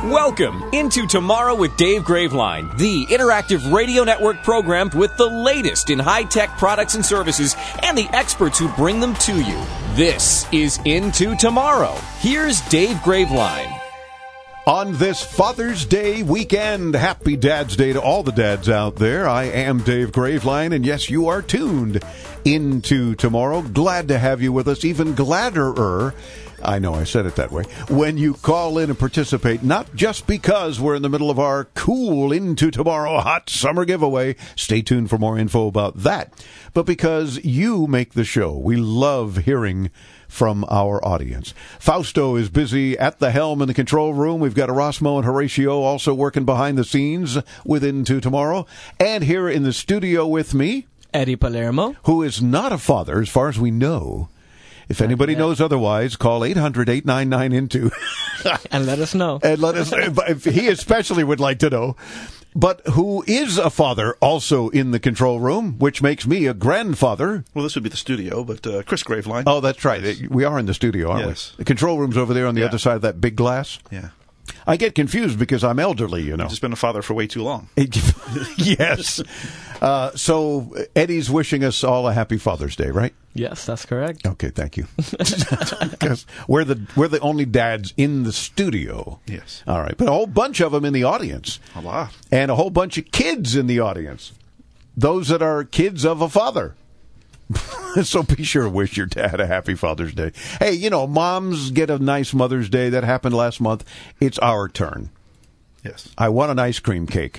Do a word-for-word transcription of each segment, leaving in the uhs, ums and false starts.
Welcome into Tomorrow with Dave Graveline, the interactive radio network program with the latest in high-tech products and services and the experts who bring them to you. This is Into Tomorrow. Here's Dave Graveline. On this Father's Day weekend, happy Dad's Day to all the dads out there. I am Dave Graveline, and yes, you are tuned into Tomorrow. Glad to have you with us, even gladder-er. I know I said it that way. When you call in and participate, not just because we're in the middle of our cool Into Tomorrow hot summer giveaway. Stay tuned for more info about that. But because you make the show. We love hearing from our audience. Fausto is busy at the helm in the control room. We've got Erasmo and Horatio also working behind the scenes with Into Tomorrow. And here in the studio with me, Eddie Palermo, who is not a father as far as we know. If anybody knows otherwise, call eight hundred, eight nine nine, into and let us know. And let us. If he especially would like to know. But who is a father also in the control room, which makes me a grandfather. Well, this would be the studio, but uh, Chris Graveline. Oh, that's right. Yes. We are in the studio, aren't yes. we? The control room's over there on the yeah. other side of that big glass. Yeah. I get confused because I'm elderly, you know. You've just been a father for way too long. Yes. Uh, so Eddie's wishing us all a happy Father's Day, right? Yes, that's correct. Okay, thank you. Because we're the we're the only dads in the studio. Yes. All right, but a whole bunch of them in the audience. A lot. And a whole bunch of kids in the audience. Those that are kids of a father. So be sure to wish your dad a happy Father's Day. Hey, you know, moms get a nice Mother's Day. That happened last month. It's our turn. Yes. I want an ice cream cake.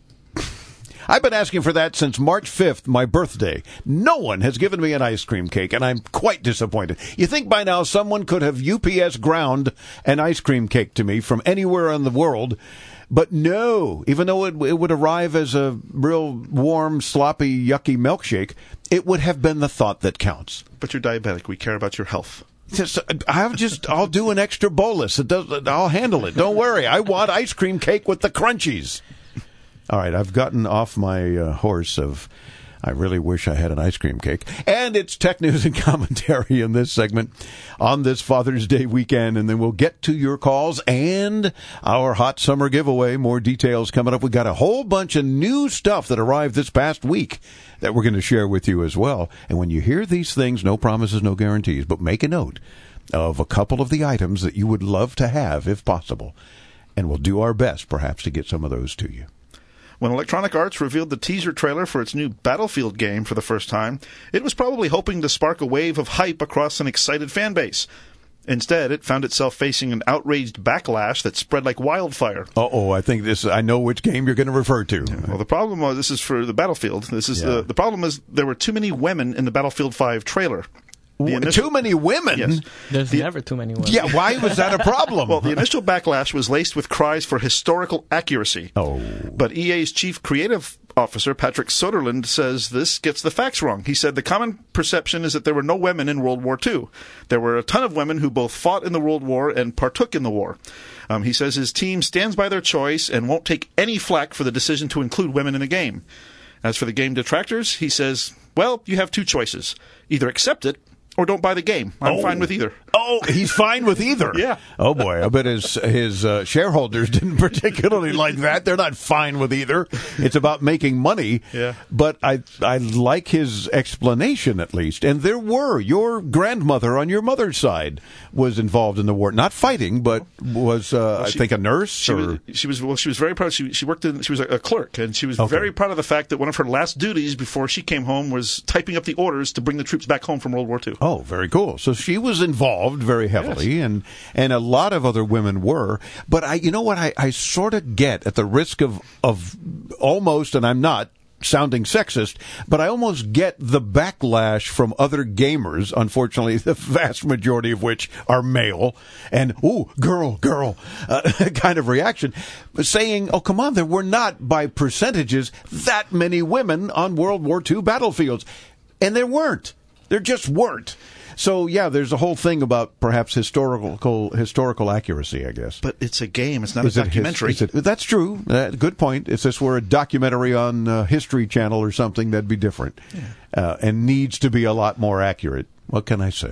I've been asking for that since March fifth, my birthday. No one has given me an ice cream cake, and I'm quite disappointed. You think by now someone could have U P S ground an ice cream cake to me from anywhere in the world, but no. Even though it, it would arrive as a real warm, sloppy, yucky milkshake, it would have been the thought that counts. But you're diabetic. We care about your health. Just, I'll just, I'll do an extra bolus. It does, I'll handle it. Don't worry. I want ice cream cake with the crunchies. All right, I've gotten off my uh, horse of I really wish I had an ice cream cake. And it's tech news and commentary in this segment on this Father's Day weekend. And then we'll get to your calls and our hot summer giveaway. More details coming up. We got a whole bunch of new stuff that arrived this past week that we're going to share with you as well. And when you hear these things, no promises, no guarantees, but make a note of a couple of the items that you would love to have if possible. And we'll do our best, perhaps, to get some of those to you. When Electronic Arts revealed the teaser trailer for its new Battlefield game for the first time, it was probably hoping to spark a wave of hype across an excited fan base. Instead, it found itself facing an outraged backlash that spread like wildfire. Uh-oh, I think this, I know which game you're going to refer to. Yeah, well, the problem was, this is for the Battlefield. This is yeah. the, the problem is there were too many women in the Battlefield five trailer. Initial, too many women? Yes. There's the, never too many women. Yeah, why was that a problem? Well, the initial backlash was laced with cries for historical accuracy. Oh. But E A's chief creative officer, Patrick Soderlund, says this gets the facts wrong. He said the common perception is that there were no women in World War Two. There were a ton of women who both fought in the World War and partook in the war. Um, he says his team stands by their choice and won't take any flack for the decision to include women in the game. As for the game detractors, he says, well, you have two choices. Either accept it, or don't buy the game. I'm oh. fine with either. Oh, he's fine with either. Yeah. Oh, boy. I bet his his uh, shareholders didn't particularly like that. They're not fine with either. It's about making money. Yeah. But I I like his explanation, at least. And there were. Your grandmother on your mother's side was involved in the war. Not fighting, but was, uh, well, she, I think, a nurse? She, or? Was, she was Well, she was very proud. She, she worked in, she was a, a clerk, and she was okay. very proud of the fact that one of her last duties before she came home was typing up the orders to bring the troops back home from World War Two. Oh, very cool. So she was involved very heavily, yes. and and a lot of other women were. But I, you know what, I, I sort of get, at the risk of of almost, and I'm not sounding sexist, but I almost get the backlash from other gamers, unfortunately, the vast majority of which are male, and, ooh, girl, girl, uh, kind of reaction, saying, oh, come on, there were not, by percentages, that many women on World War Two battlefields. And there weren't. There just weren't. So, yeah, there's a whole thing about perhaps historical historical accuracy, I guess. But it's a game. It's not is a documentary. It his, it, that's true. Uh, good point. If this were a documentary on uh, History Channel or something, that'd be different. Yeah. Uh, and needs to be a lot more accurate. What can I say?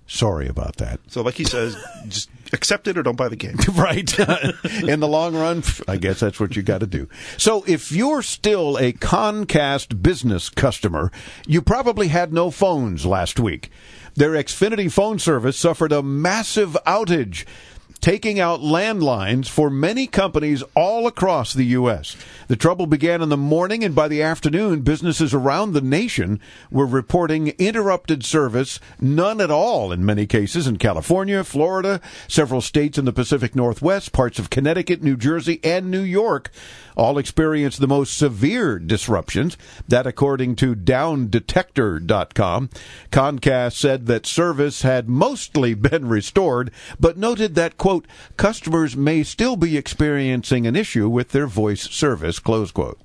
Sorry about that. So like he says, just accept it or don't buy the game. Right. In the long run, I guess that's what you got to do. So if you're still a Comcast business customer, you probably had no phones last week. Their Xfinity phone service suffered a massive outage, taking out landlines for many companies all across the U S. The trouble began in the morning, and by the afternoon, businesses around the nation were reporting interrupted service, none at all in many cases in California, Florida, several states in the Pacific Northwest, parts of Connecticut, New Jersey, and New York. All experienced the most severe disruptions. That according to down detector dot com. Comcast said that service had mostly been restored, but noted that, quote, customers may still be experiencing an issue with their voice service, close quote.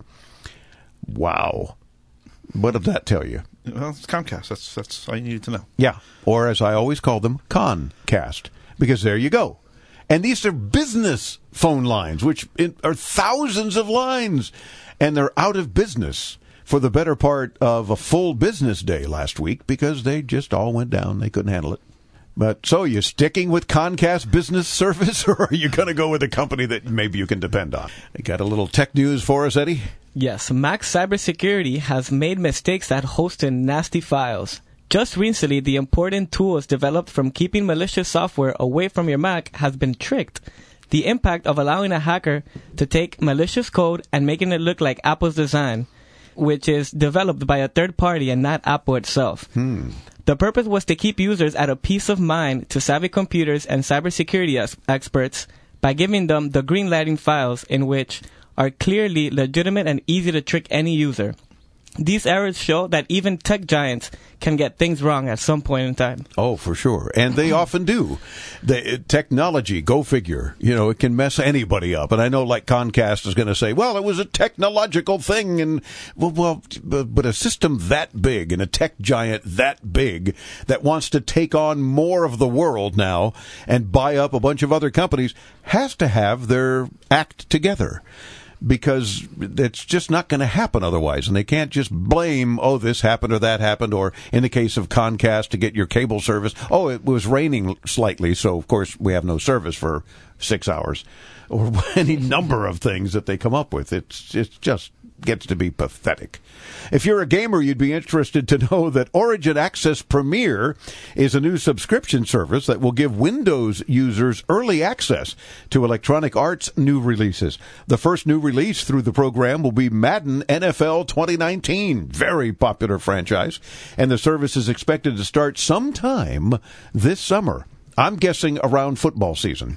Wow. What did that tell you? Well, it's Comcast. That's, that's all you needed to know. Yeah. Or as I always call them, Concast. Because there you go. And these are business phone lines, which are thousands of lines, and they're out of business for the better part of a full business day last week because they just all went down. They couldn't handle it. But so you sticking with Comcast Business Service, or are you going to go with a company that maybe you can depend on? You got a little tech news for us, Eddie? Yes, Mac Cybersecurity has made mistakes that hosted nasty files. Just recently, the important tools developed from keeping malicious software away from your Mac has been tricked. The impact of allowing a hacker to take malicious code and making it look like Apple's design, which is developed by a third party and not Apple itself. Hmm. The purpose was to keep users at a peace of mind to savvy computers and cybersecurity ex- experts by giving them the green lighting files in which are clearly legitimate and easy to trick any user. These errors show that even tech giants can get things wrong at some point in time. Oh, for sure. And they often do. The technology, go figure, you know, it can mess anybody up. And I know like Comcast is going to say, well, it was a technological thing. And well, well, but a system that big and a tech giant that big that wants to take on more of the world now and buy up a bunch of other companies has to have their act together. Because it's just not going to happen otherwise. And they can't just blame, oh, this happened or that happened, or in the case of Comcast to get your cable service, oh, it was raining slightly, so of course we have no service for six hours. Or any number of things that they come up with. It's, it's just gets to be pathetic. If you're a gamer, you'd be interested to know that Origin Access Premier is a new subscription service that will give Windows users early access to Electronic Arts new releases. The first new release through the program will be Madden N F L twenty nineteen. Very popular franchise. And the service is expected to start sometime this summer. I'm guessing around football season,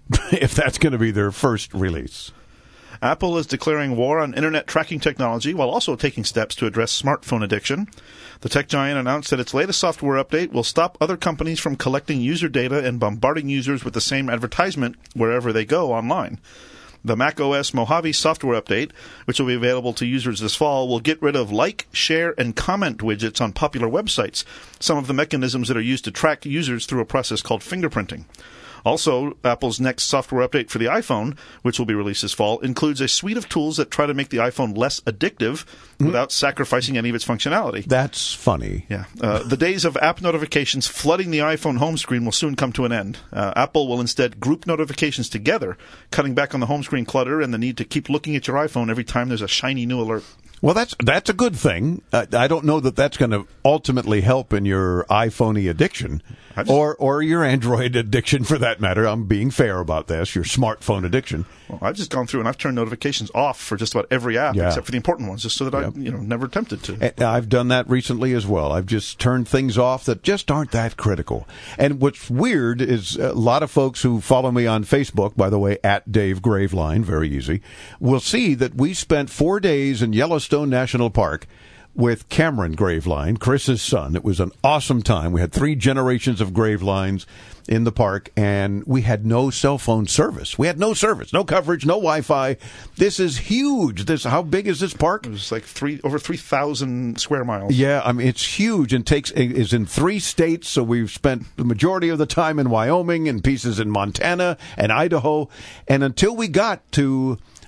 if that's going to be their first release. Apple is declaring war on internet tracking technology while also taking steps to address smartphone addiction. The tech giant announced that its latest software update will stop other companies from collecting user data and bombarding users with the same advertisement wherever they go online. The macOS Mojave software update, which will be available to users this fall, will get rid of like, share, and comment widgets on popular websites, some of the mechanisms that are used to track users through a process called fingerprinting. Also, Apple's next software update for the iPhone, which will be released this fall, includes a suite of tools that try to make the iPhone less addictive mm-hmm. without sacrificing any of its functionality. That's funny. Yeah. Uh, the days of app notifications flooding the iPhone home screen will soon come to an end. Uh, Apple will instead group notifications together, cutting back on the home screen clutter and the need to keep looking at your iPhone every time there's a shiny new alert. Well, that's that's a good thing. Uh, I don't know that that's going to ultimately help in your iPhone-y addiction, just, or or your Android addiction, for that matter. I'm being fair about this. Your smartphone addiction. Well, I've just gone through and I've turned notifications off for just about every app, yeah. except for the important ones, just so that yep. I, you know, never tempted to. And I've done that recently as well. I've just turned things off that just aren't that critical. And what's weird is a lot of folks who follow me on Facebook, by the way, at Dave Graveline, very easy, will see that we spent four days in Yellowstone National Park with Cameron Graveline, Chris's son. It was an awesome time. We had three generations of Gravelines in the park, and we had no cell phone service. We had no service, no coverage, no Wi-Fi. This is huge. This how big is this park? It was like three over three thousand square miles. Yeah, I mean it's huge and takes is in three states. So we've spent the majority of the time in Wyoming and pieces in Montana and Idaho, and until we got to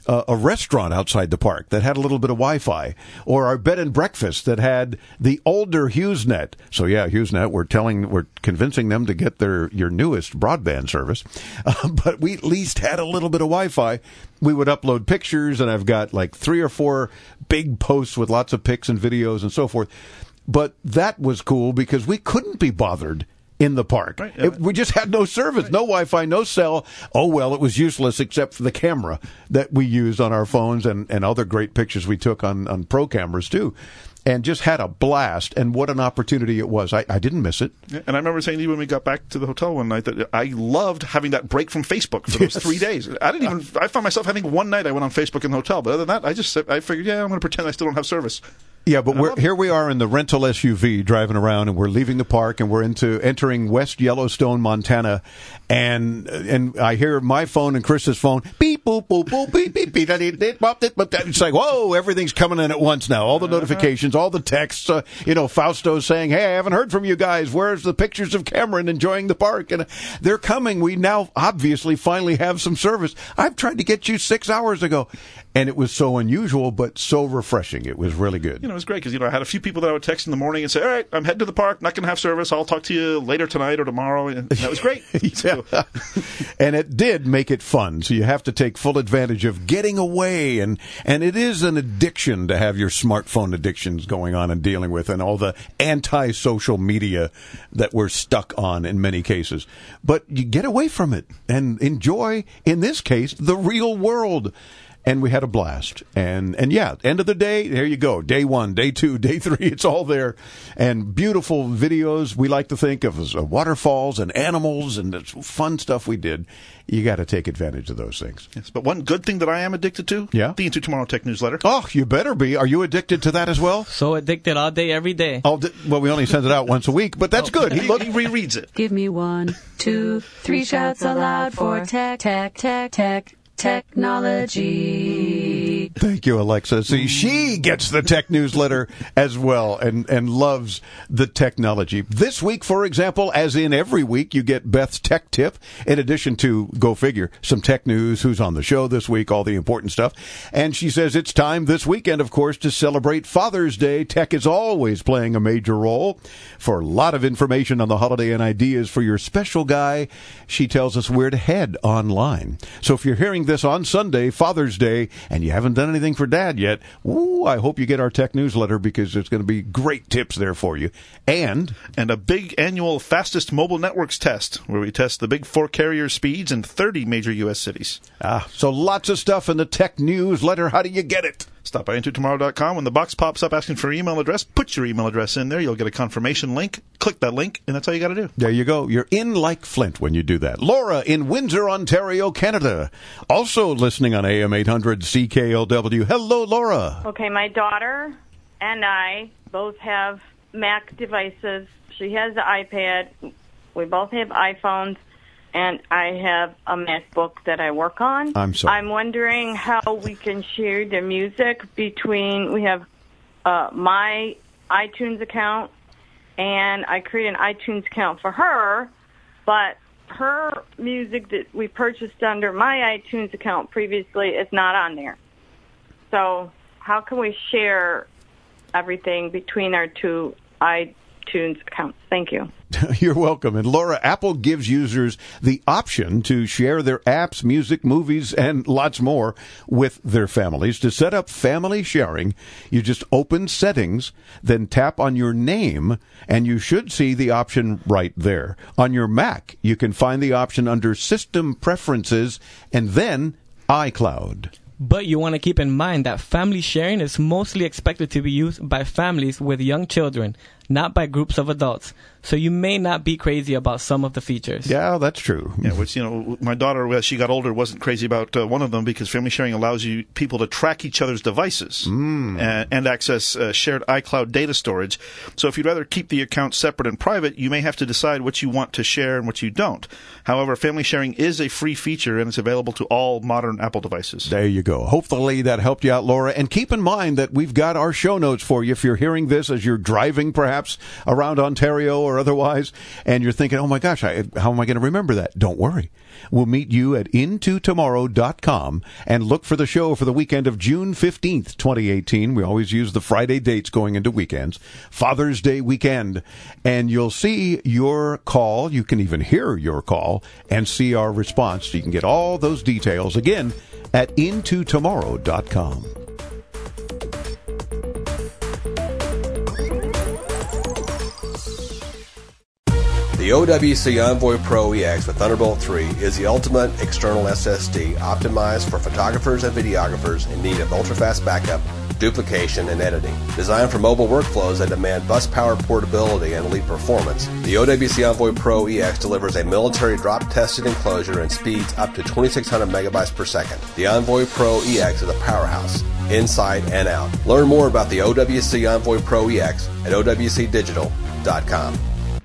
uh, a restaurant outside the park that had a little bit of Wi-Fi, or our bed and breakfast that had the older HughesNet. So yeah, HughesNet, we're telling, we're convincing them to get their your newest broadband service, uh, but we at least had a little bit of Wi-Fi. We would upload pictures, and I've got like three or four big posts with lots of pics and videos and so forth. But that was cool because we couldn't be bothered in the park. Right, yeah. it, we just had no service, right. No Wi-Fi, no cell. Oh, well, it was useless except for the camera that we used on our phones and, and other great pictures we took on, on pro cameras, too. And just had a blast, and what an opportunity it was. I, I didn't miss it. Yeah, and I remember saying to you when we got back to the hotel one night that I loved having that break from Facebook for those yes. three days. I didn't even. I found myself, I think, one night I went on Facebook in the hotel, but other than that, I just I figured, yeah, I'm going to pretend I still don't have service. Yeah, but we're, here we are in the rental S U V driving around, and we're leaving the park, and we're into entering West Yellowstone, Montana, and and I hear my phone and Chris's phone beep boop boop boop beep beep beep. It's like, whoa, everything's coming in at once now. All the notifications, all the texts. Uh, you know, Fausto's saying, "Hey, I haven't heard from you guys. Where's the pictures of Cameron enjoying the park?" And they're coming. We now obviously finally have some service. I've tried to get you six hours ago, and it was so unusual, but so refreshing. It was really good. You know, it was great because, you know, I had a few people that I would text in the morning and say, all right, I'm heading to the park, not going to have service. I'll talk to you later tonight or tomorrow. And that was great. Yeah. And it did make it fun. So you have to take full advantage of getting away. And, and it is an addiction to have your smartphone addictions going on and dealing with, and all the anti-social media that we're stuck on in many cases. But you get away from it and enjoy, in this case, the real world. And we had a blast. And, and yeah, end of the day, there you go. Day one, day two, day three, it's all there. And beautiful videos we like to think of as uh, waterfalls and animals and the fun stuff we did. You got to take advantage of those things. Yes, but one good thing that I am addicted to, yeah? the Into Tomorrow Tech newsletter. Oh, you better be. Are you addicted to that as well? So addicted all day, every day. All di- well, we only send it out once a week, but that's oh. good. He, he, he rereads it. Give me one, two, three shouts aloud for tech, tech, tech, tech. Technology. Thank you, Alexa. See, she gets the tech newsletter as well and, and loves the technology. This week, for example, as in every week, you get Beth's tech tip, in addition to, go figure, some tech news, who's on the show this week, all the important stuff. And she says it's time this weekend, of course, to celebrate Father's Day. Tech is always playing a major role. For a lot of information on the holiday and ideas for your special guy, she tells us where to head online. So if you're hearing this on Sunday, Father's Day, and you haven't done anything for Dad yet, ooh, I hope you get our tech newsletter because there's going to be great tips there for you. And and a big annual Fastest Mobile Networks test where we test the big four carrier speeds in thirty major U S cities. Ah, so lots of stuff in the tech newsletter. How do you get it? Stop by into tomorrow dot com. When the box pops up asking for your email address, put your email address in there. You'll get a confirmation link. Click that link, and that's all you got to do. There you go. You're in like Flint when you do that. Laura in Windsor, Ontario, Canada. Also listening on A M eight hundred C K L W. Hello, Laura. Okay, my daughter and I both have Mac devices. She has the iPad. We both have iPhones. And I have a MacBook that I work on. I'm sorry. I'm wondering how we can share the music between, we have uh, my iTunes account, and I create an iTunes account for her, but her music that we purchased under my iTunes account previously is not on there. So how can we share everything between our two iTunes accounts? Thank you. You're welcome. And Laura, Apple gives users the option to share their apps, music, movies, and lots more with their families. To set up family sharing, you just open Settings, then tap on your name, and you should see the option right there. On your Mac, you can find the option under System Preferences, and then iCloud. But you want to keep in mind that family sharing is mostly expected to be used by families with young children, not by groups of adults. So you may not be crazy about some of the features. Yeah, that's true. Yeah, which, you know, my daughter, as she got older, wasn't crazy about uh, one of them because family sharing allows you people to track each other's devices mm. and, and access uh, shared iCloud data storage. So if you'd rather keep the account separate and private, you may have to decide what you want to share and what you don't. However, family sharing is a free feature and it's available to all modern Apple devices. There you go. Hopefully that helped you out, Laura. And keep in mind that we've got our show notes for you if you're hearing this as you're driving, perhaps. perhaps around Ontario or otherwise, and you're thinking, oh my gosh, I, how am I going to remember that? Don't worry. We'll meet you at into tomorrow dot com and look for the show for the weekend of June fifteenth, twenty eighteen. We always use the Friday dates going into weekends. Father's Day weekend. And you'll see your call. You can even hear your call and see our response. You can get all those details, again, at into tomorrow dot com. The O W C Envoy Pro E X with Thunderbolt three is the ultimate external S S D optimized for photographers and videographers in need of ultra-fast backup, duplication, and editing. Designed for mobile workflows that demand bus power portability and elite performance, the O W C Envoy Pro E X delivers a military drop-tested enclosure and speeds up to twenty-six hundred megabytes per second. The Envoy Pro E X is a powerhouse, inside and out. Learn more about the O W C Envoy Pro E X at O W C digital dot com.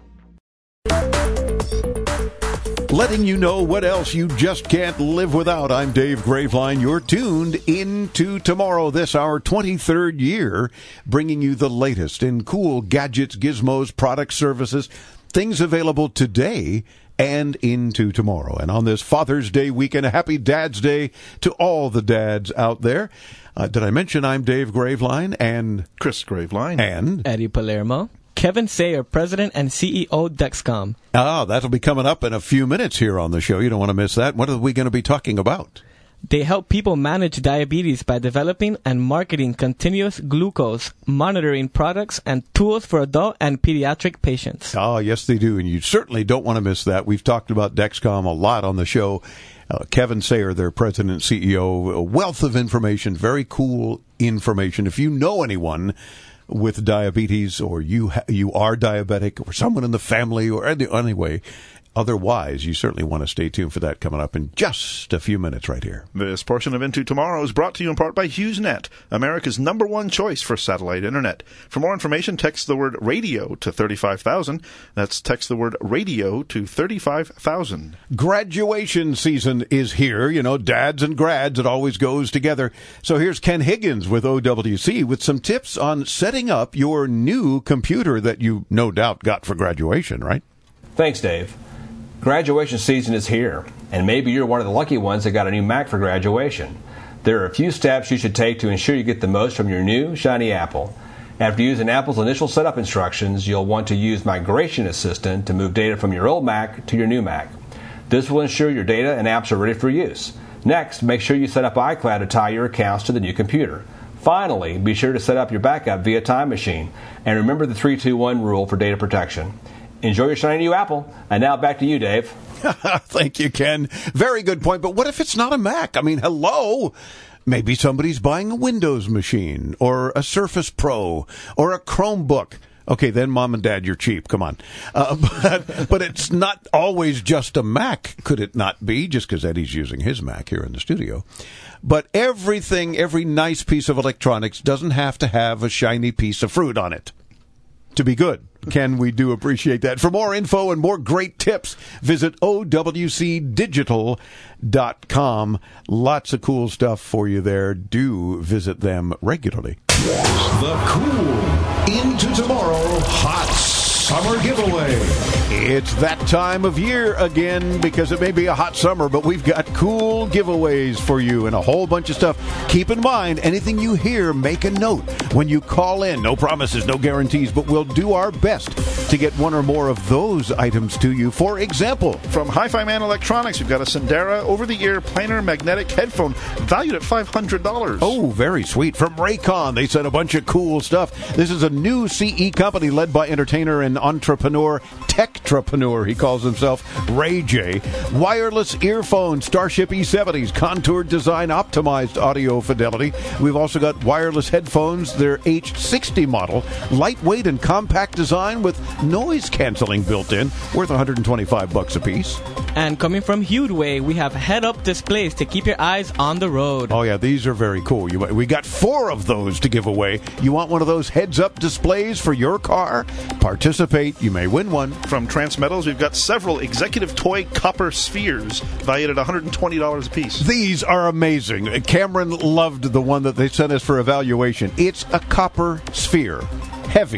Letting you know what else you just can't live without. I'm Dave Graveline. You're tuned into tomorrow, this our twenty-third year, bringing you the latest in cool gadgets, gizmos, products, services, things available today and into tomorrow. And on this Father's Day weekend, a happy Dad's Day to all the dads out there. Uh, did I mention I'm Dave Graveline and Chris Graveline and Eddie Palermo. Kevin Sayer, President and C E O, Dexcom. Ah, that'll be coming up in a few minutes here on the show. You don't want to miss that. What are we going to be talking about? They help people manage diabetes by developing and marketing continuous glucose monitoring products and tools for adult and pediatric patients. Oh, yes, they do. And you certainly don't want to miss that. We've talked about Dexcom a lot on the show. Uh, Kevin Sayer, their president and C E O, a wealth of information, very cool information. If you know anyone with diabetes, or you ha- you are diabetic, or someone in the family, or any- anyway, otherwise, you certainly want to stay tuned for that coming up in just a few minutes right here. This portion of Into Tomorrow is brought to you in part by HughesNet, America's number one choice for satellite internet. For more information, text the word radio to thirty-five thousand. That's text the word radio to thirty-five thousand. Graduation season is here. You know, dads and grads, it always goes together. So here's Ken Higgins with O W C with some tips on setting up your new computer that you no doubt got for graduation, right? Thanks, Dave. Graduation season is here, and maybe you're one of the lucky ones that got a new Mac for graduation. There are a few steps you should take to ensure you get the most from your new, shiny Apple. After using Apple's initial setup instructions, you'll want to use Migration Assistant to move data from your old Mac to your new Mac. This will ensure your data and apps are ready for use. Next, make sure you set up iCloud to tie your accounts to the new computer. Finally, be sure to set up your backup via Time Machine, and remember the three two one rule for data protection. Enjoy your shiny new Apple. And now back to you, Dave. Thank you, Ken. Very good point. But what if it's not a Mac? I mean, hello. Maybe somebody's buying a Windows machine or a Surface Pro or a Chromebook. Okay, then Mom and Dad, you're cheap. Come on. Uh, but, but it's not always just a Mac. Could it not be? Just because Eddie's using his Mac here in the studio. But everything, every nice piece of electronics doesn't have to have a shiny piece of fruit on it to be good. Ken, we do appreciate that. For more info and more great tips, visit O W C digital dot com. Lots of cool stuff for you there. Do visit them regularly. The cool Into Tomorrow Hot Summer Giveaway. It's that time of year again, because it may be a hot summer, but we've got cool giveaways for you and a whole bunch of stuff. Keep in mind, anything you hear, make a note when you call in. No promises, no guarantees, but we'll do our best to get one or more of those items to you. For example, from Hi-Fi Man Electronics, we've got a Sendera over-the-ear planar magnetic headphone valued at five hundred dollars. Oh, very sweet. From Raycon, they sent a bunch of cool stuff. This is a new C E company led by entertainer and entrepreneur, techtrepreneur, he calls himself, Ray J. Wireless earphones, Starship E seventies, contoured design, optimized audio fidelity. We've also got wireless headphones, their H sixty model, lightweight and compact design with noise canceling built in, worth one hundred twenty-five bucks a piece. And coming from Hudway, we have head-up displays to keep your eyes on the road. Oh, yeah, these are very cool. You, we got four of those to give away. You want one of those heads-up displays for your car? Participate. You may win one. From Transmetals, we've got several executive toy copper spheres valued at one hundred twenty dollars a piece. These are amazing. Cameron loved the one that they sent us for evaluation. It's a copper sphere. Heavy,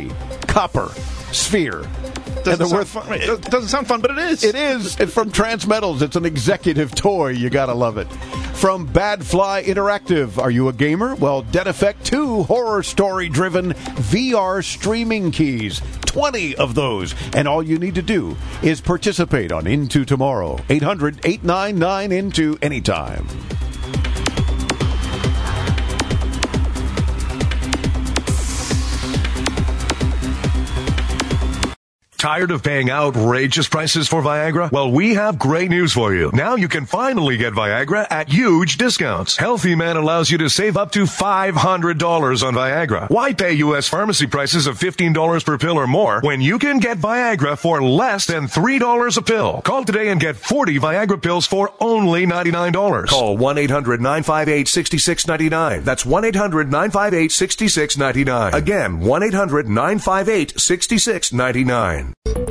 copper sphere. Doesn't And sound, worth, fun. It doesn't sound fun, but it is. It is. It's from Transmetals. It's an executive toy. You gotta love it. From Badfly Interactive. Are you a gamer? Well, Dead Effect two horror story-driven V R streaming keys. twenty of those. And all you need to do is participate on Into Tomorrow. eight hundred, eight nine nine, INTO anytime. Tired of paying outrageous prices for Viagra? Well, we have great news for you. Now you can finally get Viagra at huge discounts. Healthy Man allows you to save up to five hundred dollars on Viagra. Why pay U S pharmacy prices of fifteen dollars per pill or more when you can get Viagra for less than three dollars a pill? Call today and get forty Viagra pills for only ninety-nine dollars. Call one eight hundred nine five eight six six nine nine. That's one eight hundred nine five eight six six nine nine. Again, one eight hundred nine five eight six six nine nine.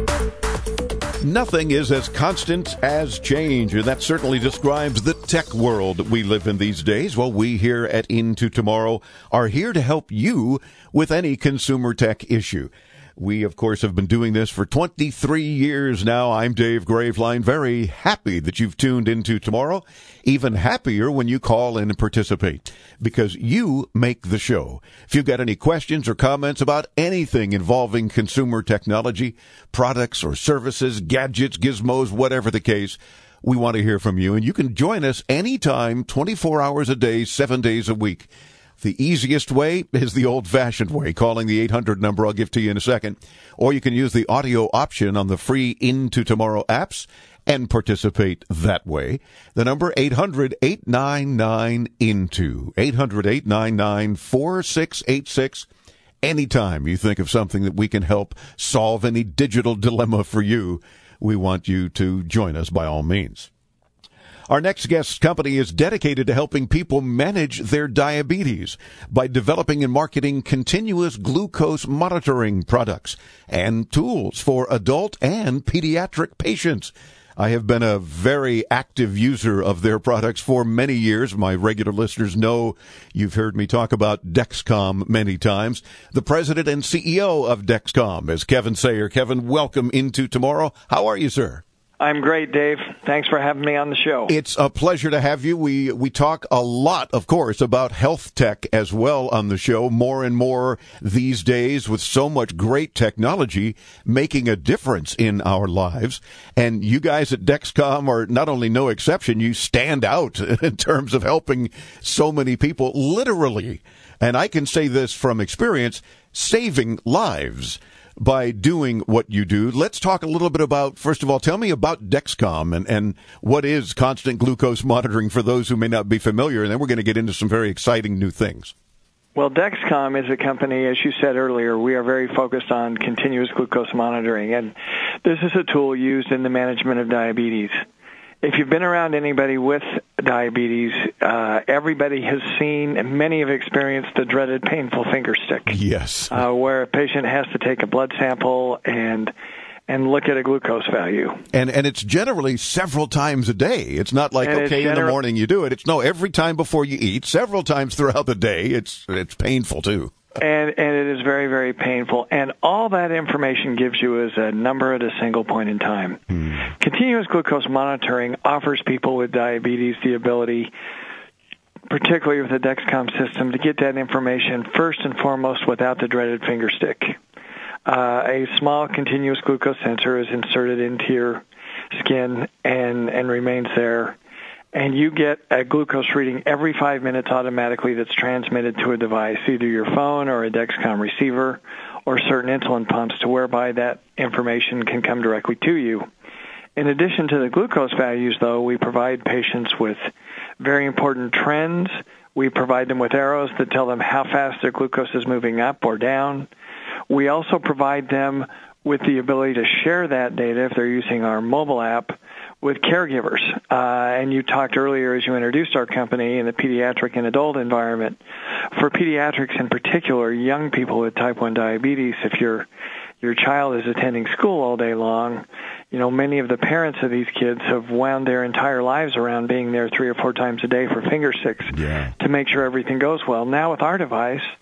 Nothing is as constant as change, and that certainly describes the tech world that we live in these days. Well, we here at Into Tomorrow are here to help you with any consumer tech issue. We, of course, have been doing this for twenty-three years now. I'm Dave Graveline. Very happy that you've tuned into Tomorrow. Even happier when you call in and participate, because you make the show. If you've got any questions or comments about anything involving consumer technology, products or services, gadgets, gizmos, whatever the case, we want to hear from you. And you can join us anytime, twenty-four hours a day, seven days a week. The easiest way is the old-fashioned way, calling the eight hundred number I'll give to you in a second. Or you can use the audio option on the free Into Tomorrow apps and participate that way. The number eight hundred eight nine nine INTO. eight hundred eight nine nine four six eight six. Anytime you think of something that we can help solve any digital dilemma for you, we want you to join us by all means. Our next guest's company is dedicated to helping people manage their diabetes by developing and marketing continuous glucose monitoring products and tools for adult and pediatric patients. I have been a very active user of their products for many years. My regular listeners know you've heard me talk about Dexcom many times. The president and C E O of Dexcom is Kevin Sayer. Kevin, welcome Into Tomorrow. How are you, sir? I'm great, Dave. Thanks for having me on the show. It's a pleasure to have you. We we talk a lot, of course, about health tech as well on the show, more and more these days with so much great technology making a difference in our lives. And you guys at Dexcom are not only no exception, you stand out in terms of helping so many people, literally. And I can say this from experience, saving lives by doing what you do. Let's talk a little bit about, first of all, tell me about Dexcom and, and what is constant glucose monitoring for those who may not be familiar, and then we're going to get into some very exciting new things. Well, Dexcom is a company, as you said earlier, we are very focused on continuous glucose monitoring, and this is a tool used in the management of diabetes. If you've been around anybody with diabetes, uh, everybody has seen, and many have experienced the dreaded painful finger stick. Yes. Uh, where a patient has to take a blood sample and and look at a glucose value. And and it's generally several times a day. It's not like, and okay, gener- in the morning you do it. It's no, every time before you eat, several times throughout the day. It's it's painful, too. And and it is very, very painful. And all that information gives you is a number at a single point in time. Hmm. Continuous glucose monitoring offers people with diabetes the ability, particularly with the Dexcom system, to get that information first and foremost without the dreaded finger stick. Uh, a small continuous glucose sensor is inserted into your skin and, and remains there. And you get a glucose reading every five minutes automatically that's transmitted to a device, either your phone or a Dexcom receiver or certain insulin pumps, to whereby that information can come directly to you. In addition to the glucose values, though, we provide patients with very important trends. We provide them with arrows that tell them how fast their glucose is moving up or down. We also provide them with the ability to share that data, if they're using our mobile app, with caregivers. Uh, and you talked earlier, as you introduced our company, in the pediatric and adult environment. For pediatrics in particular, young people with type one diabetes, if your your child is attending school all day long, you know, many of the parents of these kids have wound their entire lives around being there three or four times a day for finger sticks yeah. to make sure everything goes well. Now with our device,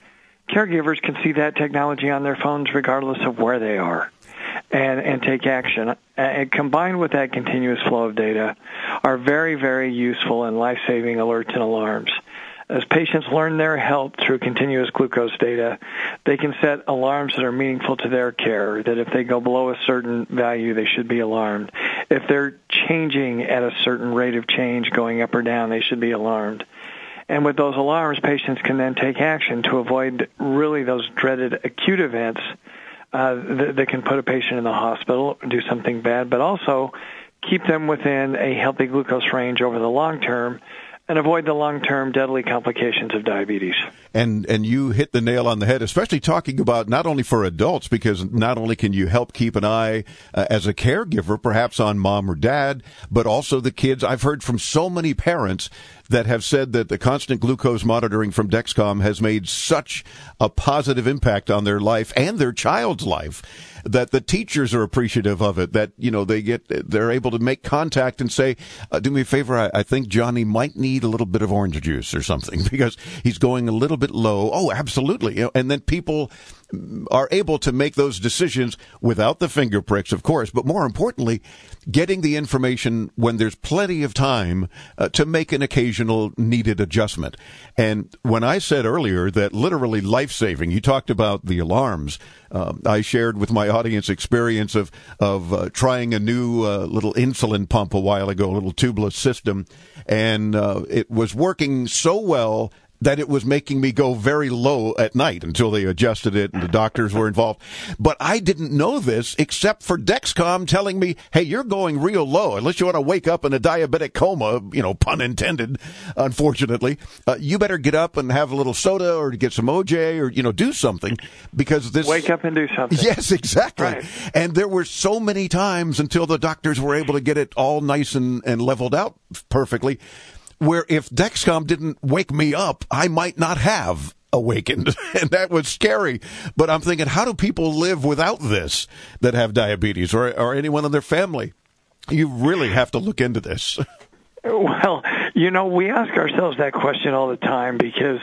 caregivers can see that technology on their phones regardless of where they are and, and take action. And combined with that continuous flow of data are very, very useful and life-saving alerts and alarms. As patients learn their health through continuous glucose data, they can set alarms that are meaningful to their care, that if they go below a certain value, they should be alarmed. If they're changing at a certain rate of change, going up or down, they should be alarmed. And with those alarms, patients can then take action to avoid really those dreaded acute events uh, that, that can put a patient in the hospital, do something bad, but also keep them within a healthy glucose range over the long term and avoid the long-term deadly complications of diabetes. And and you hit the nail on the head, especially talking about not only for adults, because not only can you help keep an eye uh, as a caregiver, perhaps on mom or dad, but also the kids. I've heard from so many parents that have said that the constant glucose monitoring from Dexcom has made such a positive impact on their life and their child's life that the teachers are appreciative of it, that, you know, they get, they're able to make contact and say, uh, do me a favor, I, I think Johnny might need a little bit of orange juice or something because he's going a little bit low. Oh, absolutely. You know, and then people are able to make those decisions without the finger pricks, of course, but more importantly, getting the information when there's plenty of time uh, to make an occasional needed adjustment. And when I said earlier that literally life-saving, you talked about the alarms. Um, I shared with my audience experience of of uh, trying a new uh, little insulin pump a while ago, a little tubeless system, and uh, it was working so well that it was making me go very low at night until they adjusted it and the doctors were involved. But I didn't know this except for Dexcom telling me, hey, you're going real low. Unless you want to wake up in a diabetic coma, you know, pun intended, unfortunately, uh, you better get up and have a little soda or get some O J or, you know, do something because this... Wake up and do something. Yes, exactly. Right. And there were so many times until the doctors were able to get it all nice and, and leveled out perfectly, where if Dexcom didn't wake me up, I might not have awakened. And that was scary. But I'm thinking, how do people live without this that have diabetes or, or anyone in their family? You really have to look into this. Well, you know, we ask ourselves that question all the time because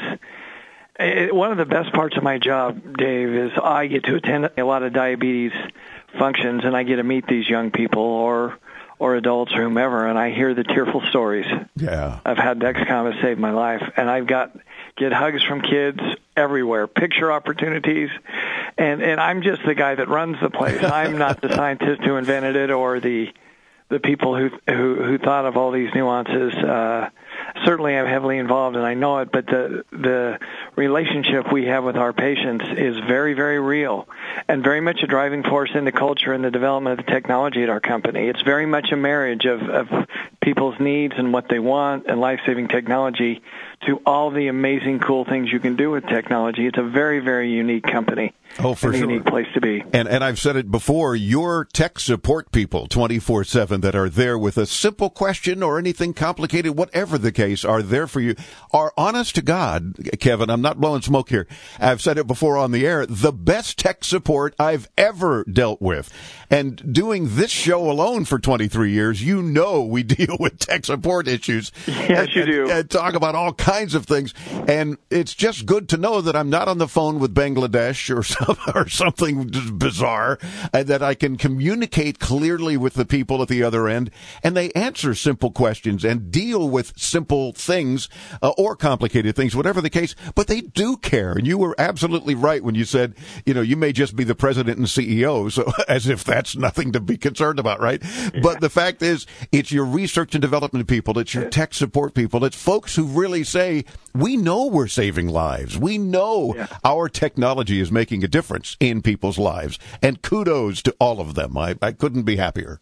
it, one of the best parts of my job, Dave, is I get to attend a lot of diabetes functions and I get to meet these young people or or adults or whomever, and I hear the tearful stories. Yeah. I've had Dexcom has saved my life, and I've got get hugs from kids everywhere, picture opportunities, and, and I'm just the guy that runs the place. I'm not the scientist who invented it or the the people who who, who thought of all these nuances. Uh, certainly I'm heavily involved, and I know it, but the the relationship we have with our patients is very, very real and very much a driving force in the culture and the development of the technology at our company. It's very much a marriage of, of people's needs and what they want and life-saving technology to all the amazing, cool things you can do with technology. It's a very, very unique company. Oh, for and a sure. unique place to be. And and I've said it before, your tech support people twenty-four seven that are there with a simple question or anything complicated, whatever the case, are there for you, are honest to God, Kevin, I'm not blowing smoke here. I've said it before on the air, the best tech support I've ever dealt with. And doing this show alone for twenty-three years, you know we deal with tech support issues. Yes, and, you do. And, and talk about all kinds of things. And it's just good to know that I'm not on the phone with Bangladesh or something. Or something bizarre, and that I can communicate clearly with the people at the other end, and they answer simple questions and deal with simple things uh, or complicated things, whatever the case. But they do care, and you were absolutely right when you said, you know, you may just be the president and C E O, so as if that's nothing to be concerned about, right? Yeah. But the fact is, it's your research and development people, it's your tech support people, it's folks who really say, we know we're saving lives, we know yeah. our technology is making a difference in people's lives, and kudos to all of them. I, I couldn't be happier.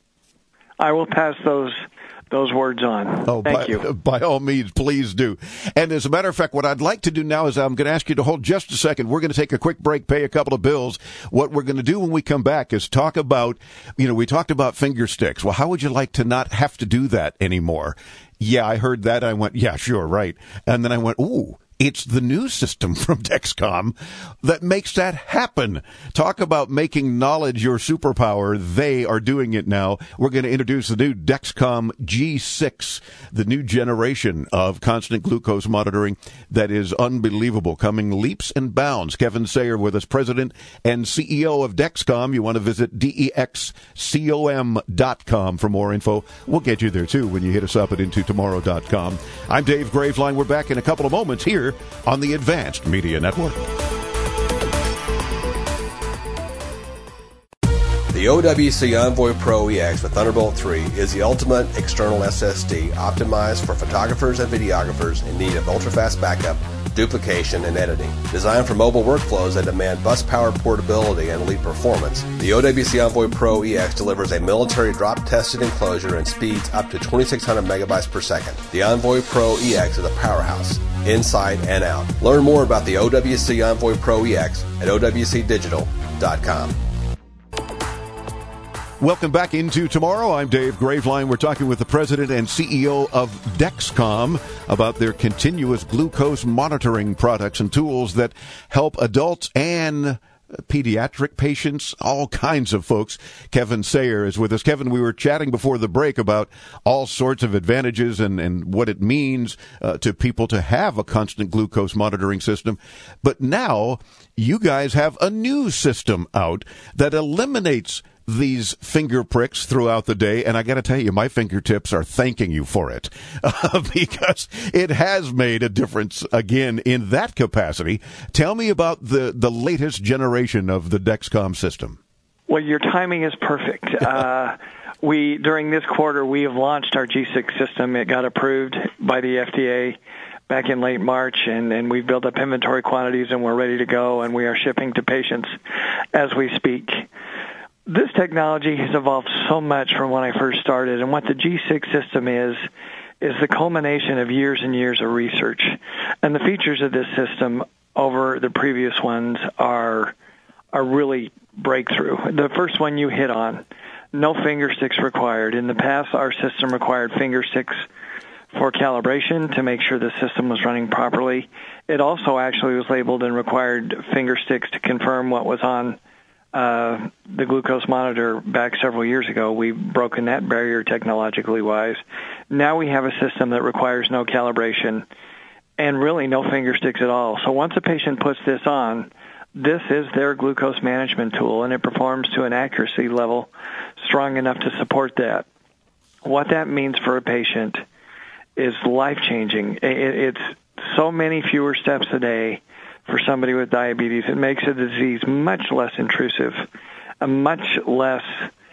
I will pass those those words on. Oh, Thank by, you. By all means, please do. And as a matter of fact, what I'd like to do now is I'm going to ask you to hold just a second. We're going to take a quick break, pay a couple of bills. What we're going to do when we come back is talk about, you know, we talked about finger sticks. Well, how would you like to not have to do that anymore? Yeah, I heard that. I went, yeah, sure, right. And then I went, ooh. It's the new system from Dexcom that makes that happen. Talk about making knowledge your superpower. They are doing it now. We're going to introduce the new Dexcom G six, the new generation of constant glucose monitoring that is unbelievable, coming leaps and bounds. Kevin Sayer with us, President and C E O of Dexcom. You want to visit D E X com dot com for more info. We'll get you there, too, when you hit us up at into tomorrow dot com. I'm Dave Graveline. We're back in a couple of moments here on the Advanced Media Network. The O W C Envoy Pro E X with Thunderbolt three is the ultimate external S S D optimized for photographers and videographers in need of ultra-fast backup, duplication, and editing. Designed for mobile workflows that demand bus-powered portability and elite performance, the O W C Envoy Pro E X delivers a military drop-tested enclosure and speeds up to twenty-six hundred megabytes per second. The Envoy Pro E X is a powerhouse, inside and out. Learn more about the O W C Envoy Pro E X at O W C digital dot com. Welcome back into Tomorrow. I'm Dave Graveline. We're talking with the president and C E O of Dexcom about their continuous glucose monitoring products and tools that help adults and pediatric patients, all kinds of folks. Kevin Sayer is with us. Kevin, we were chatting before the break about all sorts of advantages and, and what it means uh, to people to have a constant glucose monitoring system. But now you guys have a new system out that eliminates these finger pricks throughout the day, and I got to tell you, my fingertips are thanking you for it uh, because it has made a difference again in that capacity. Tell me about the, the latest generation of the Dexcom system. Well, your timing is perfect. uh, we during this quarter, we have launched our G six system. It got approved by the F D A back in late March, and, and we've built up inventory quantities, and we're ready to go, and we are shipping to patients as we speak. This technology has evolved so much from when I first started, and what the G six system is, is the culmination of years and years of research. And the features of this system over the previous ones are are really breakthrough. The first one you hit on, no finger sticks required. In the past, our system required finger sticks for calibration to make sure the system was running properly. It also actually was labeled and required finger sticks to confirm what was on Uh, the glucose monitor back several years ago. We've broken that barrier technologically wise. Now we have a system that requires no calibration and really no finger sticks at all. So once a patient puts this on, this is their glucose management tool, and it performs to an accuracy level strong enough to support that. What that means for a patient is life-changing. It's so many fewer steps a day for somebody with diabetes. It makes the disease much less intrusive, and much less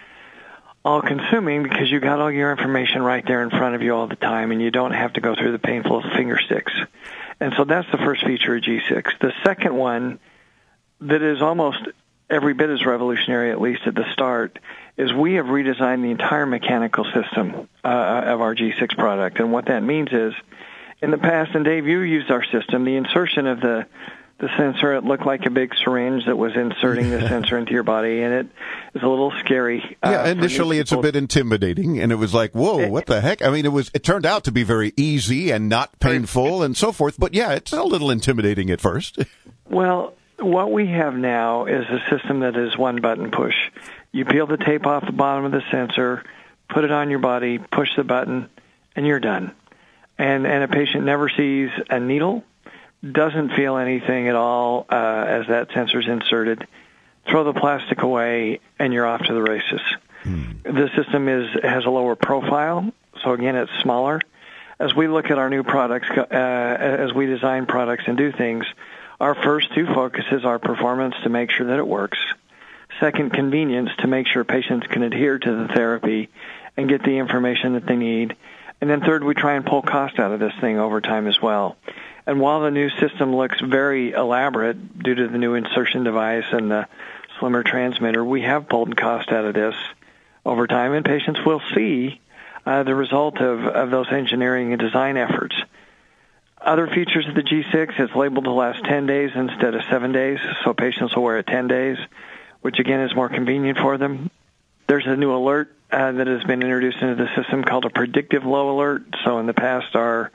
all-consuming because you got all your information right there in front of you all the time, and you don't have to go through the painful finger sticks. And so that's the first feature of G six. The second one that is almost every bit as revolutionary, at least at the start, is we have redesigned the entire mechanical system uh, of our G six product. And what that means is, in the past, and Dave, you used our system, the insertion of the the sensor, it looked like a big syringe that was inserting the sensor into your body, and it is a little scary. Uh, yeah, initially it's a bit intimidating, and it was like, whoa, what the heck? I mean, it was. It turned out to be very easy and not painful and so forth, but yeah, it's a little intimidating at first. Well, what we have now is a system that is one button push. You peel the tape off the bottom of the sensor, put it on your body, push the button, and you're done. And, and a patient never sees a needle, doesn't feel anything at all uh, as that sensor is inserted. Throw the plastic away, and you're off to the races. Hmm. The system is has a lower profile, so again, it's smaller. As we look at our new products, uh, as we design products and do things, our first two focuses are performance to make sure that it works. Second, convenience to make sure patients can adhere to the therapy and get the information that they need. And then third, we try and pull cost out of this thing over time as well. And while the new system looks very elaborate due to the new insertion device and the slimmer transmitter, we have pulled cost out of this over time, and patients will see uh, the result of, of those engineering and design efforts. Other features of the G six, it's labeled to last ten days instead of seven days, so patients will wear it ten days, which again is more convenient for them. There's a new alert uh, that has been introduced into the system called a predictive low alert. So in the past, our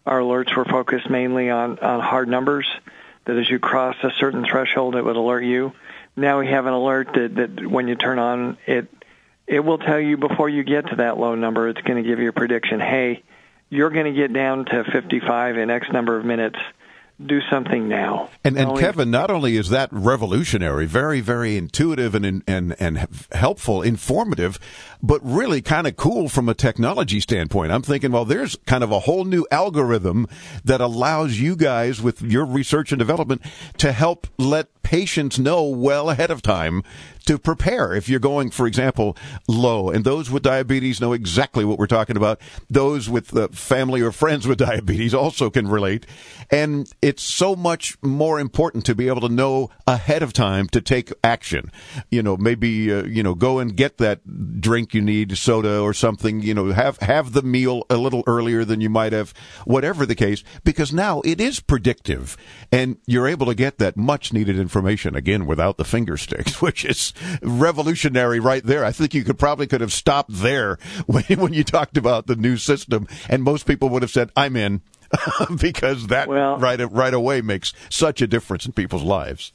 our alerts were focused mainly on, on hard numbers, that as you cross a certain threshold, it would alert you. Now we have an alert that, that when you turn on, it it will tell you before you get to that low number, it's going to give you a prediction. Hey, you're going to get down to fifty-five in X number of minutes. Do something now. And, and Only- Kevin, not only is that revolutionary, very, very intuitive and and and helpful, informative, but really kind of cool from a technology standpoint. I'm thinking, well, there's kind of a whole new algorithm that allows you guys with your research and development to help let patients know well ahead of time to prepare if you're going, for example, low. And those with diabetes know exactly what we're talking about. Those with uh, family or friends with diabetes also can relate. And it's so much more important to be able to know ahead of time to take action. You know, maybe, uh, you know, go and get that drink you need, soda or something, you know, have, have the meal a little earlier than you might have, whatever the case, because now it is predictive and you're able to get that much needed information, again, without the finger sticks, which is revolutionary right there. I think you could probably could have stopped there when, when you talked about the new system, and most people would have said, I'm in, because that well, right right away makes such a difference in people's lives.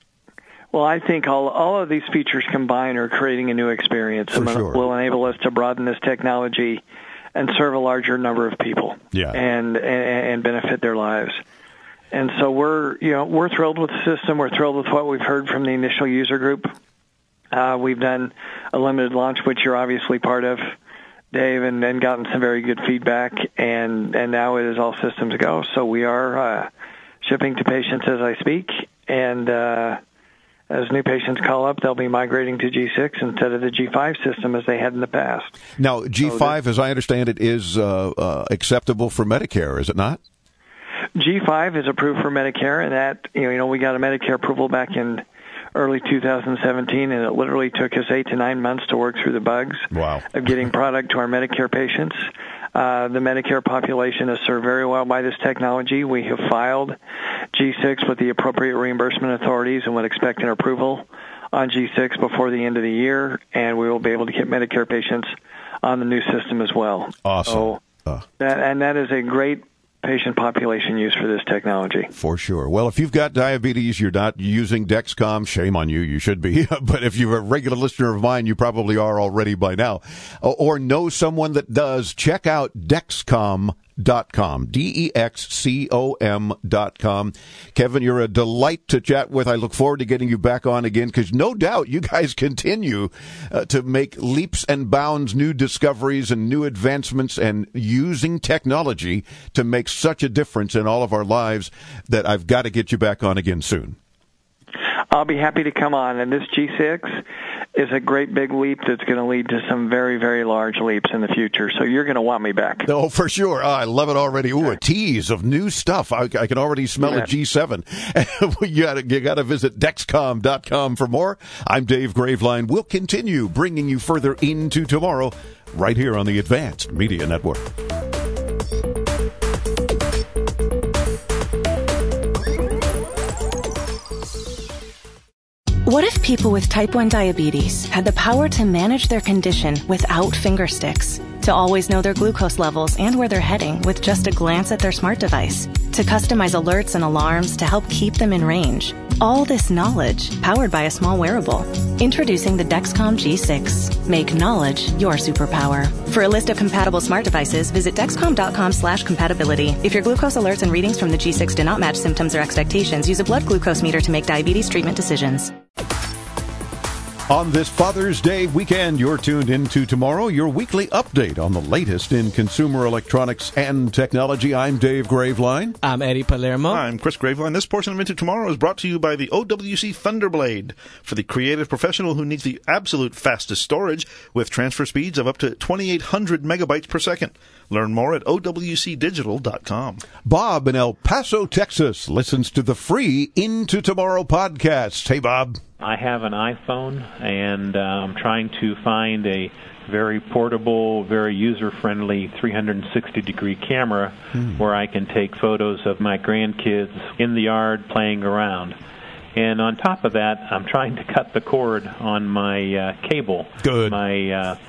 Well, I think all all of these features combined are creating a new experience For and sure. will enable us to broaden this technology and serve a larger number of people yeah. and, and and benefit their lives. And so we're you know we're thrilled with the system. We're thrilled with what we've heard from the initial user group. Uh, we've done a limited launch, which you're obviously part of, Dave, and, and gotten some very good feedback. And, and now it is all systems go. So we are uh, shipping to patients as I speak. And uh, as new patients call up, they'll be migrating to G six instead of the G five system as they had in the past. Now, G five, so as I understand it, is uh, uh, acceptable for Medicare, is it not? G five is approved for Medicare, and that you know, you know we got a Medicare approval back in early two thousand seventeen, and it literally took us eight to nine months to work through the bugs wow. of getting product to our Medicare patients. Uh, the Medicare population is served very well by this technology. We have filed G six with the appropriate reimbursement authorities and would expect an approval on G six before the end of the year, and we will be able to get Medicare patients on the new system as well. Awesome. So uh. that, and that is a great patient population use for this technology. For sure. Well, if you've got diabetes, you're not using Dexcom, shame on you. You should be. But if you're a regular listener of mine, you probably are already by now. Or know someone that does, check out Dexcom dot com, D E X C O M dot com. Kevin, you're a delight to chat with. I look forward to getting you back on again, because no doubt you guys continue uh, to make leaps and bounds, new discoveries and new advancements, and using technology to make such a difference in all of our lives that I've got to get you back on again soon. I'll be happy to come on, and this G six is a great big leap that's going to lead to some very, very large leaps in the future. So you're going to want me back. Oh, for sure. Oh, I love it already. Ooh, a tease of new stuff. I, I can already smell Yeah. a G seven. you got you got to visit Dexcom dot com for more. I'm Dave Graveline. We'll continue bringing you further into tomorrow right here on the Advanced Media Network. What if people with type one diabetes had the power to manage their condition without finger sticks? To always know their glucose levels and where they're heading with just a glance at their smart device? To customize alerts and alarms to help keep them in range? All this knowledge powered by a small wearable. Introducing the Dexcom G six. Make knowledge your superpower. For a list of compatible smart devices, visit Dexcom dot com slash compatibility. If your glucose alerts and readings from the G six do not match symptoms or expectations, use a blood glucose meter to make diabetes treatment decisions. On this Father's Day weekend, you're tuned into Tomorrow, your weekly update on the latest in consumer electronics and technology. I'm Dave Graveline. I'm Eddie Palermo. I'm Chris Graveline. This portion of Into Tomorrow is brought to you by the O W C Thunderblade, for the creative professional who needs the absolute fastest storage with transfer speeds of up to twenty-eight hundred megabytes per second. Learn more at O W C digital dot com. Bob in El Paso, Texas, listens to the free Into Tomorrow podcast. Hey, Bob. I have an iPhone, and uh, I'm trying to find a very portable, very user-friendly three sixty degree camera hmm. where I can take photos of my grandkids in the yard playing around. And on top of that, I'm trying to cut the cord on my uh, cable. Good. My uh,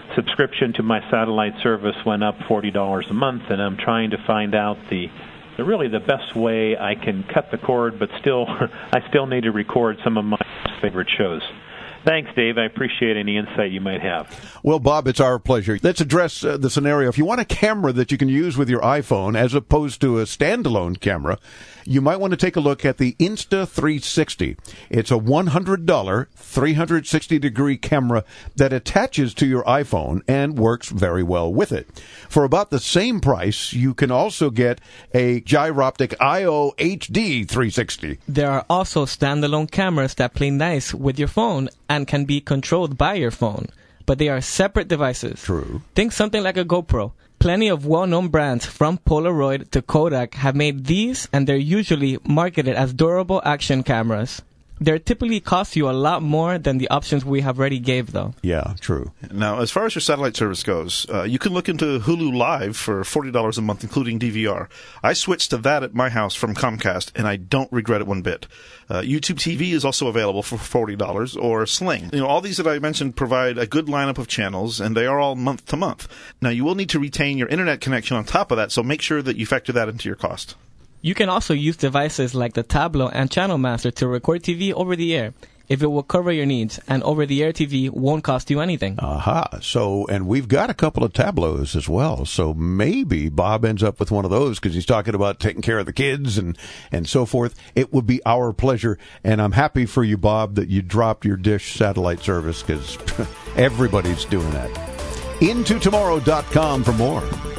subscription to my satellite service went up forty dollars a month, and I'm trying to find out the, the really the best way I can cut the cord, but still I still need to record some of my favorite shows. Thanks, Dave. I appreciate any insight you might have. Well, Bob, it's our pleasure. Let's address uh, the scenario. If you want a camera that you can use with your iPhone as opposed to a standalone camera, you might want to take a look at the Insta three sixty. It's a one hundred dollars three hundred sixty degree camera that attaches to your iPhone and works very well with it. For about the same price, you can also get a Gyroptic I O H D three sixty. There are also standalone cameras that play nice with your phone and can be controlled by your phone, but they are separate devices. True. Think something like a GoPro. Plenty of well-known brands from Polaroid to Kodak have made these, and they're usually marketed as durable action cameras. They typically cost you a lot more than the options we have already gave, though. Yeah, true. Now, as far as your satellite service goes, uh, you can look into Hulu Live for forty dollars a month, including D V R. I switched to that at my house from Comcast, and I don't regret it one bit. Uh, YouTube T V is also available for forty dollars, or Sling. You know, all these that I mentioned provide a good lineup of channels, and they are all month to month. Now, you will need to retain your internet connection on top of that, so make sure that you factor that into your cost. You can also use devices like the Tablo and Channel Master to record T V over the air if it will cover your needs, and over-the-air T V won't cost you anything. Aha. So, and we've got a couple of Tablos as well, so maybe Bob ends up with one of those because he's talking about taking care of the kids and, and so forth. It would be our pleasure, and I'm happy for you, Bob, that you dropped your Dish satellite service because everybody's doing that. into tomorrow dot com for more.